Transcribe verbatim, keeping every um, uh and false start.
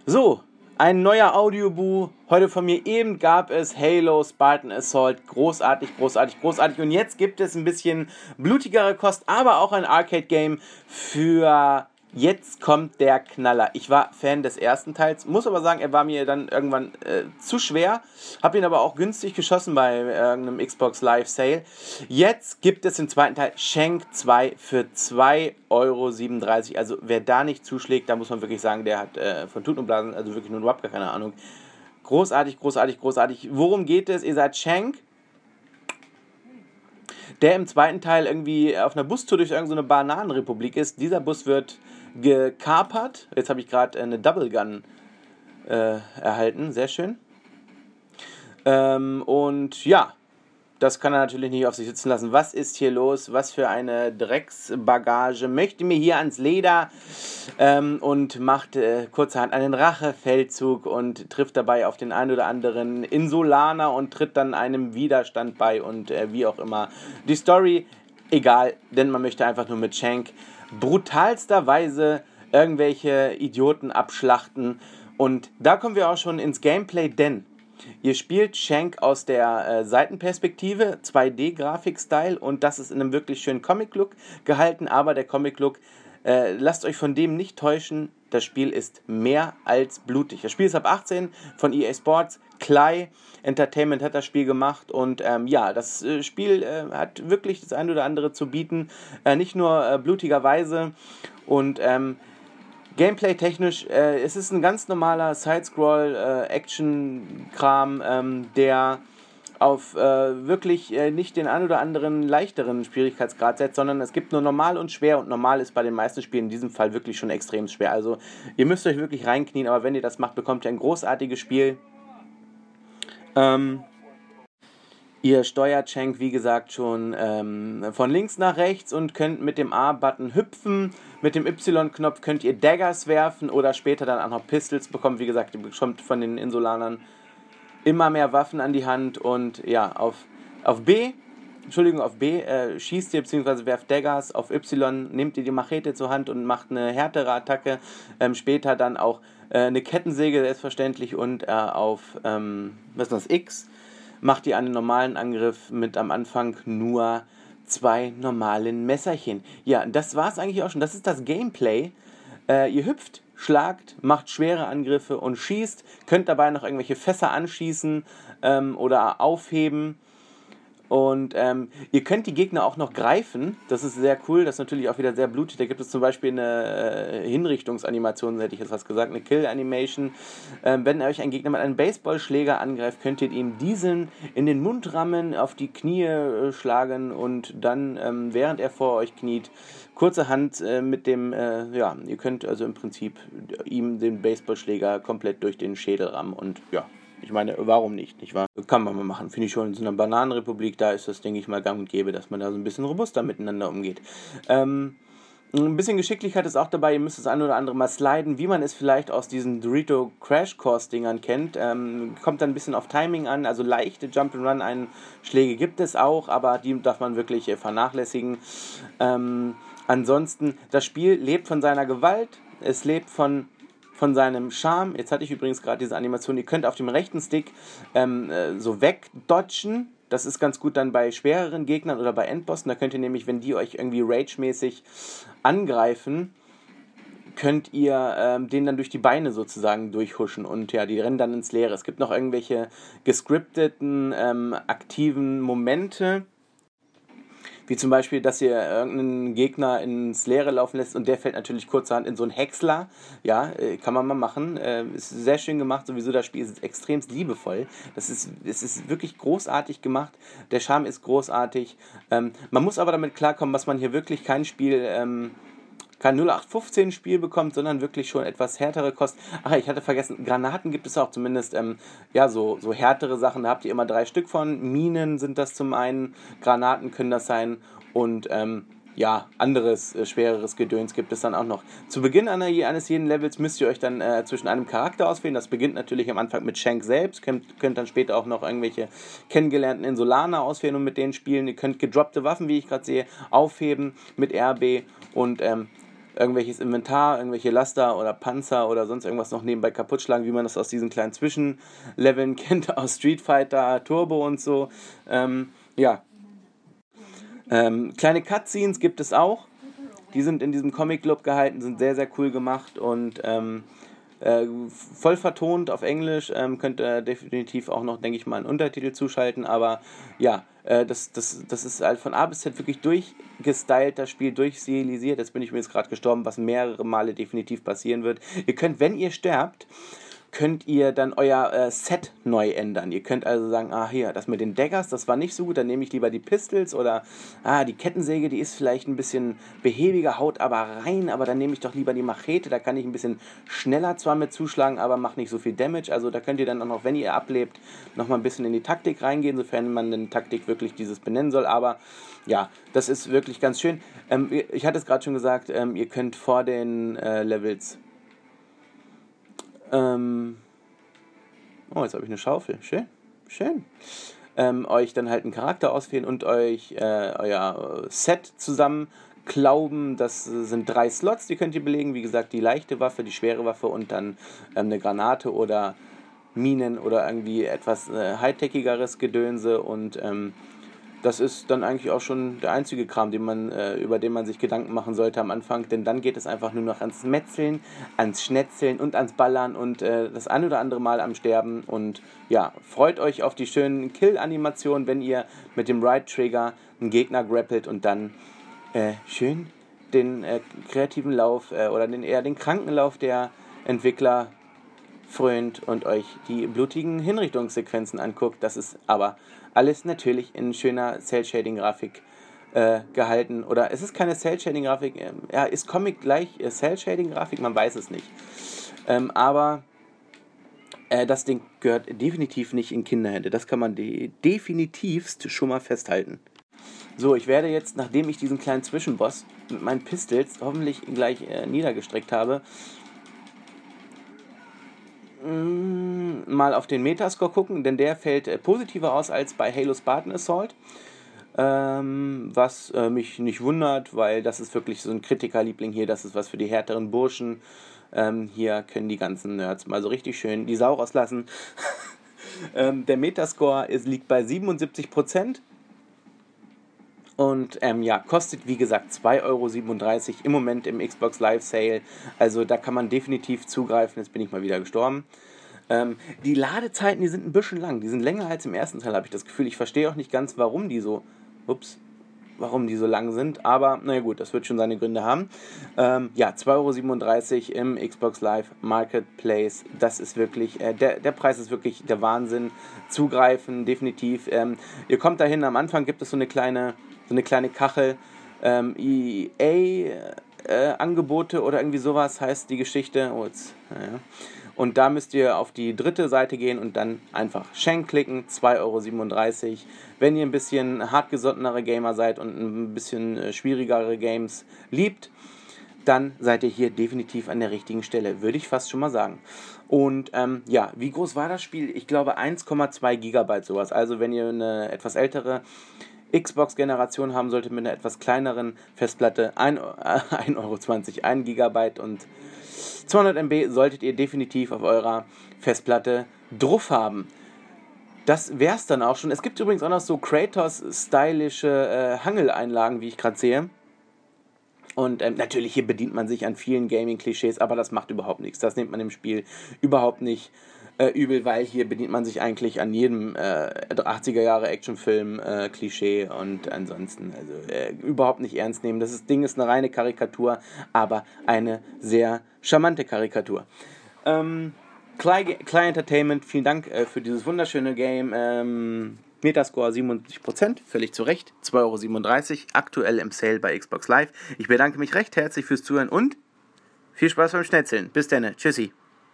So, ein neuer Audioboo. Heute von mir eben gab es Halo Spartan Assault. Großartig, großartig, großartig. Und jetzt gibt es ein bisschen blutigere Kost, aber auch ein Arcade-Game für... Jetzt kommt der Knaller. Ich war Fan des ersten Teils, muss aber sagen, er war mir dann irgendwann äh, zu schwer. Hab ihn aber auch günstig geschossen bei irgendeinem Xbox Live Sale. Jetzt gibt es den zweiten Teil, Shank zwei für zwei Euro siebenunddreißig. Also wer da nicht zuschlägt, da muss man wirklich sagen, der hat äh, von Tut und Blasen, also wirklich nur überhaupt gar keine Ahnung. Großartig, großartig, großartig. Worum geht es? Ihr seid Shank, der im zweiten Teil irgendwie auf einer Bustour durch irgendeine Bananenrepublik ist. Dieser Bus wird gekapert. Jetzt habe ich gerade eine Double Gun äh, erhalten. Sehr schön. Ähm, und ja, das kann er natürlich nicht auf sich sitzen lassen. Was ist hier los? Was für eine Drecksbagage. Möchte mir hier ans Leder ähm, und macht äh, kurzerhand einen Rachefeldzug und trifft dabei auf den einen oder anderen Insulaner und tritt dann einem Widerstand bei und äh, wie auch immer. Die Story, egal, denn man möchte einfach nur mit Shank brutalsterweise irgendwelche Idioten abschlachten. Und da kommen wir auch schon ins Gameplay, denn ihr spielt Shank aus der äh, Seitenperspektive, zwei D-Grafik-Style, und das ist in einem wirklich schönen Comic-Look gehalten, aber der Comic-Look, äh, lasst euch von dem nicht täuschen, das Spiel ist mehr als blutig. Das Spiel ist ab achtzehn von E A Sports, Klei Entertainment hat das Spiel gemacht und ähm, ja, das äh, Spiel äh, hat wirklich das ein oder andere zu bieten, äh, nicht nur äh, blutigerweise und ähm, Gameplay-technisch, äh, es ist ein ganz normaler Sidescroll-Action-Kram, äh, ähm, der auf äh, wirklich äh, nicht den ein oder anderen leichteren Schwierigkeitsgrad setzt, sondern es gibt nur normal und schwer und normal ist bei den meisten Spielen in diesem Fall wirklich schon extrem schwer. Also ihr müsst euch wirklich reinknien, aber wenn ihr das macht, bekommt ihr ein großartiges Spiel. Ähm... Ihr steuert Shank, wie gesagt, schon ähm, von links nach rechts und könnt mit dem A-Button hüpfen. Mit dem Y-Knopf könnt ihr Daggers werfen oder später dann auch noch Pistols bekommen. Wie gesagt, ihr bekommt von den Insulanern immer mehr Waffen an die Hand. Und ja, auf, auf B, Entschuldigung, auf B äh, schießt ihr bzw. werft Daggers. Auf Y nehmt ihr die Machete zur Hand und macht eine härtere Attacke. Ähm, später dann auch äh, eine Kettensäge, selbstverständlich. Und äh, auf, ähm, was ist das, X macht ihr einen normalen Angriff mit am Anfang nur zwei normalen Messerchen. Ja, das war es eigentlich auch schon. Das ist das Gameplay. Äh, ihr hüpft, schlagt, macht schwere Angriffe und schießt. Könnt dabei noch irgendwelche Fässer anschießen ähm, oder aufheben. Und ähm, ihr könnt die Gegner auch noch greifen. Das ist sehr cool. Das ist natürlich auch wieder sehr blutig. Da gibt es zum Beispiel eine äh, Hinrichtungsanimation, hätte ich jetzt was gesagt, eine Kill-Animation. Ähm, wenn euch ein Gegner mit einem Baseballschläger angreift, könnt ihr ihm diesen in den Mund rammen, auf die Knie äh, schlagen und dann, ähm, während er vor euch kniet, kurzerhand äh, mit dem, äh, ja, ihr könnt also im Prinzip ihm den Baseballschläger komplett durch den Schädel rammen und ja. Ich meine, warum nicht, nicht wahr? Kann man mal machen. Finde ich schon in so einer Bananenrepublik, da ist das, denke ich mal, gang und gäbe, dass man da so ein bisschen robuster miteinander umgeht. Ähm, ein bisschen Geschicklichkeit ist auch dabei, ihr müsst das ein oder andere mal sliden, wie man es vielleicht aus diesen Dorito Crash Course Dingern kennt. Ähm, kommt dann ein bisschen auf Timing an, also leichte Jump-and-Run-Einschläge gibt es auch, aber die darf man wirklich äh, vernachlässigen. Ähm, ansonsten, das Spiel lebt von seiner Gewalt, es lebt von von seinem Charme. Jetzt hatte ich übrigens gerade diese Animation, ihr könnt auf dem rechten Stick ähm, äh, so wegdodgen. Das ist ganz gut dann bei schwereren Gegnern oder bei Endbossen. Da könnt ihr nämlich, wenn die euch irgendwie rage-mäßig angreifen, könnt ihr ähm, den dann durch die Beine sozusagen durchhuschen und ja, die rennen dann ins Leere. Es gibt noch irgendwelche gescripteten, ähm, aktiven Momente, wie zum Beispiel, dass ihr irgendeinen Gegner ins Leere laufen lässt und der fällt natürlich kurzerhand in so einen Häcksler. Ja, kann man mal machen. Ist sehr schön gemacht. Sowieso das Spiel ist extremst liebevoll. Das ist, es ist wirklich großartig gemacht. Der Charme ist großartig. Ähm, man muss aber damit klarkommen, dass man hier wirklich kein Spiel... Ähm, kein null acht fünfzehn Spiel bekommt, sondern wirklich schon etwas härtere Kost. Ach, ich hatte vergessen, Granaten gibt es auch, zumindest ähm, ja, so, so härtere Sachen, da habt ihr immer drei Stück von. Minen sind das zum einen, Granaten können das sein und ähm, ja, anderes, äh, schwereres Gedöns gibt es dann auch noch. Zu Beginn einer, eines jeden Levels müsst ihr euch dann äh, zwischen einem Charakter auswählen. Das beginnt natürlich am Anfang mit Shank selbst. Könnt, könnt dann später auch noch irgendwelche kennengelernten Insulaner auswählen und mit denen spielen. Ihr könnt gedroppte Waffen, wie ich gerade sehe, aufheben mit R B und ähm, irgendwelches Inventar, irgendwelche Laster oder Panzer oder sonst irgendwas noch nebenbei kaputt schlagen, wie man das aus diesen kleinen Zwischenleveln kennt, aus Street Fighter, Turbo und so. Ähm, ja. Ähm, kleine Cutscenes gibt es auch. Die sind in diesem Comic Club gehalten, sind sehr, sehr cool gemacht und ähm, äh, voll vertont auf Englisch. Ähm, könnt ihr definitiv auch noch, denke ich mal, einen Untertitel zuschalten, aber ja, äh, das, das, das ist halt von A bis Z wirklich durchgestylt, das Spiel durchstilisiert. Jetzt bin ich mir jetzt gerade gestorben, was mehrere Male definitiv passieren wird. Ihr könnt, wenn ihr sterbt, könnt ihr dann euer äh, Set neu ändern. Ihr könnt also sagen, ah hier, das mit den Daggers, das war nicht so gut, dann nehme ich lieber die Pistols oder ah, die Kettensäge, die ist vielleicht ein bisschen behäbiger, haut aber rein, aber dann nehme ich doch lieber die Machete, da kann ich ein bisschen schneller zwar mit zuschlagen, aber macht nicht so viel Damage. Also da könnt ihr dann auch noch, wenn ihr ablebt, nochmal ein bisschen in die Taktik reingehen, sofern man in Taktik wirklich dieses benennen soll, aber ja, das ist wirklich ganz schön. Ähm, ich hatte es gerade schon gesagt, ähm, ihr könnt vor den äh, Levels Ähm, oh, jetzt habe ich eine Schaufel. Schön, schön. Ähm, euch dann halt einen Charakter auswählen und euch äh, euer Set zusammenklauben. Das sind drei Slots, die könnt ihr belegen. Wie gesagt, die leichte Waffe, die schwere Waffe und dann ähm, eine Granate oder Minen oder irgendwie etwas äh, high-techigeres Gedönse und ähm, das ist dann eigentlich auch schon der einzige Kram, den man, äh, über den man sich Gedanken machen sollte am Anfang, denn dann geht es einfach nur noch ans Metzeln, ans Schnetzeln und ans Ballern und äh, das ein oder andere Mal am Sterben und ja, freut euch auf die schönen Kill-Animationen, wenn ihr mit dem Right-Trigger einen Gegner grappelt und dann äh, schön den äh, kreativen Lauf äh, oder den, eher den kranken Lauf der Entwickler frönt und euch die blutigen Hinrichtungssequenzen anguckt. Das ist aber alles natürlich in schöner Cell-Shading-Grafik äh, gehalten. Oder es ist keine Cell-Shading-Grafik, äh, ja, ist Comic gleich äh, Cell-Shading-Grafik, man weiß es nicht. Ähm, aber äh, das Ding gehört definitiv nicht in Kinderhände. Das kann man de- definitivst schon mal festhalten. So, ich werde jetzt, nachdem ich diesen kleinen Zwischenboss mit meinen Pistols hoffentlich gleich äh, niedergestreckt habe, mal auf den Metascore gucken, denn der fällt äh, positiver aus als bei Halo Spartan Assault. Ähm, was äh, mich nicht wundert, weil das ist wirklich so ein Kritikerliebling hier, das ist was für die härteren Burschen. Ähm, hier können die ganzen Nerds mal so richtig schön die Sau rauslassen. ähm, der Metascore ist, liegt bei siebenundsiebzig Prozent. Und ähm, ja, kostet wie gesagt zwei Euro siebenunddreißig im Moment im Xbox Live Sale. Also da kann man definitiv zugreifen. Jetzt bin ich mal wieder gestorben. Ähm, die Ladezeiten, die sind ein bisschen lang. Die sind länger als im ersten Teil, habe ich das Gefühl. Ich verstehe auch nicht ganz, warum die so... Ups. Warum die so lang sind. Aber naja gut, das wird schon seine Gründe haben. Ähm, ja, zwei Euro siebenunddreißig im Xbox Live Marketplace. Das ist wirklich... Äh, der, der Preis ist wirklich der Wahnsinn. Zugreifen, definitiv. Ähm, ihr kommt dahin, am Anfang gibt es so eine kleine... so eine kleine Kachel, ähm, E A-Angebote äh, oder irgendwie sowas heißt die Geschichte. Oh, jetzt, ja. Und da müsst ihr auf die dritte Seite gehen und dann einfach Schenk klicken, zwei Euro siebenunddreißig. Wenn ihr ein bisschen hartgesottenere Gamer seid und ein bisschen äh, schwierigere Games liebt, dann seid ihr hier definitiv an der richtigen Stelle, würde ich fast schon mal sagen. Und ähm, ja, wie groß war das Spiel? Ich glaube eins Komma zwei Gigabyte sowas. Also wenn ihr eine etwas ältere Xbox-Generation haben solltet mit einer etwas kleineren Festplatte, ein Euro zwanzig, ein Gigabyte und zweihundert Megabyte solltet ihr definitiv auf eurer Festplatte drauf haben. Das wär's dann auch schon. Es gibt übrigens auch noch so Kratos-stylische äh, Hangeleinlagen, wie ich gerade sehe. Und ähm, natürlich, hier bedient man sich an vielen Gaming-Klischees, aber das macht überhaupt nichts. Das nimmt man im Spiel überhaupt nicht äh, übel, weil hier bedient man sich eigentlich an jedem äh, achtziger-Jahre-Actionfilm-Klischee äh, und ansonsten also äh, überhaupt nicht ernst nehmen. Das ist, Ding ist eine reine Karikatur, aber eine sehr charmante Karikatur. Ähm, Cly, Cly Entertainment, vielen Dank äh, für dieses wunderschöne Game. Ähm, Metascore siebenundsiebzig Prozent, völlig zu Recht, zwei Euro siebenunddreißig, aktuell im Sale bei Xbox Live. Ich bedanke mich recht herzlich fürs Zuhören und viel Spaß beim Schnetzeln. Bis dann, tschüssi.